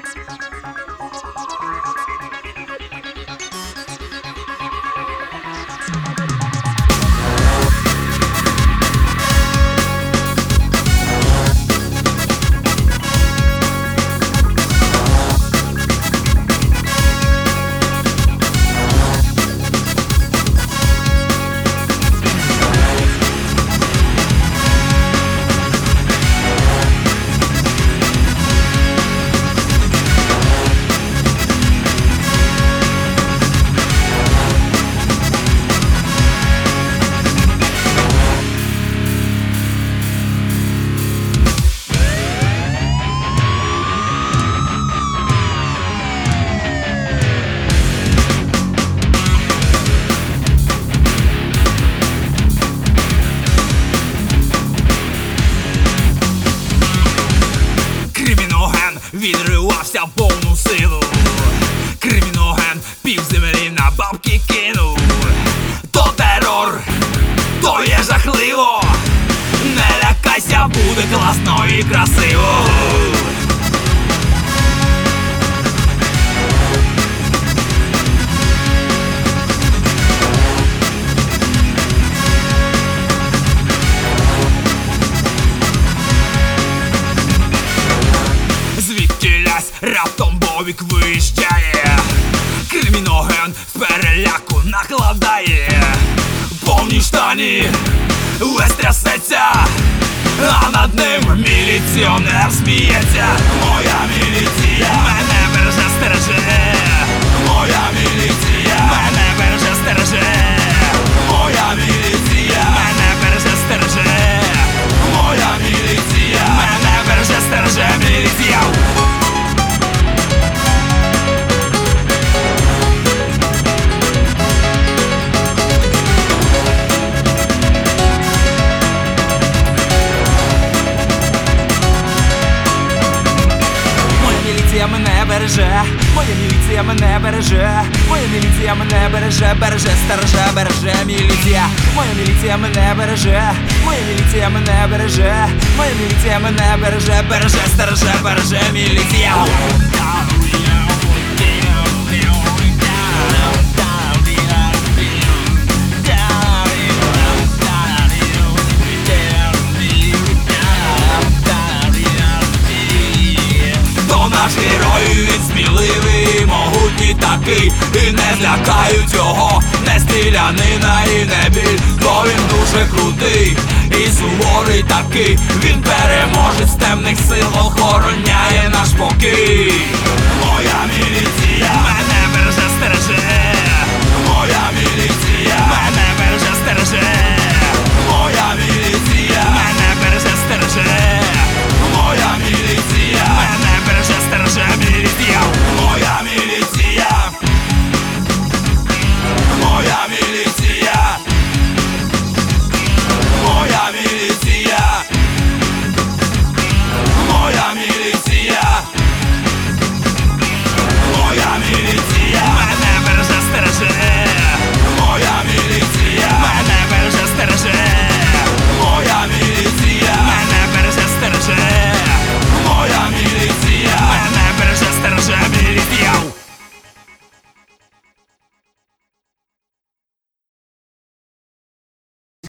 Відривався в повну силу. Криміноген півземлі на бабки кинув. То терор, то є жахливо. Не лякайся, буде класно і красиво. Звідтілясь раптом Бовік виїжджає. Криміноген з переляку накладає. Повні штані, весь трясеться, а над ним міліціонер сміється. Моя міліція мене береже, стереже. Моя міліція мене береже, стереже. Моя міліція мене береже, стереже. Моя міліція мене береже, стереже. Міліція. Мене береже, моя міліція мене береже, моя міліція мене береже, береже, стереже, береже міліція. Моя міліція мене береже, моя міліція мене береже, моя міліція мене береже, береже, стереже, береже міліція. Наш герой, він сміливий, могутній такий, і не злякають його не стрілянина і не біль, бо він дуже крутий і суворий такий. Він переможець темних сил, охороняє наш спокій. Моя міліція мене береже, стереже. Моя міліція